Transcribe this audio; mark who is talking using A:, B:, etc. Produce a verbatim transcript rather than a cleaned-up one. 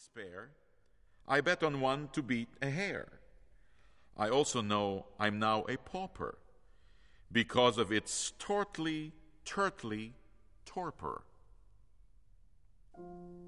A: despair, I bet on one to beat a hare. I also know I'm now a pauper because of its tortly, turtly torpor.